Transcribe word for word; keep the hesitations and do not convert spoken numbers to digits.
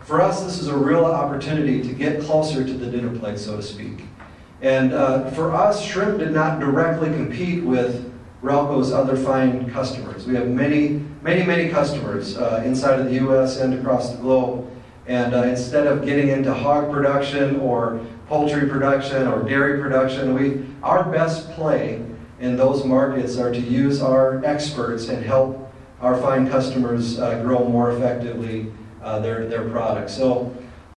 for us, this is a real opportunity to get closer to the dinner plate, so to speak. And uh, for us, shrimp did not directly compete with Ralco's other fine customers. We have many, many, many customers uh, inside of the U S and across the globe. And uh, instead of getting into hog production or poultry production or dairy production, we, our best play in those markets are to use our experts and help our fine customers uh, grow more effectively uh, their, their products. So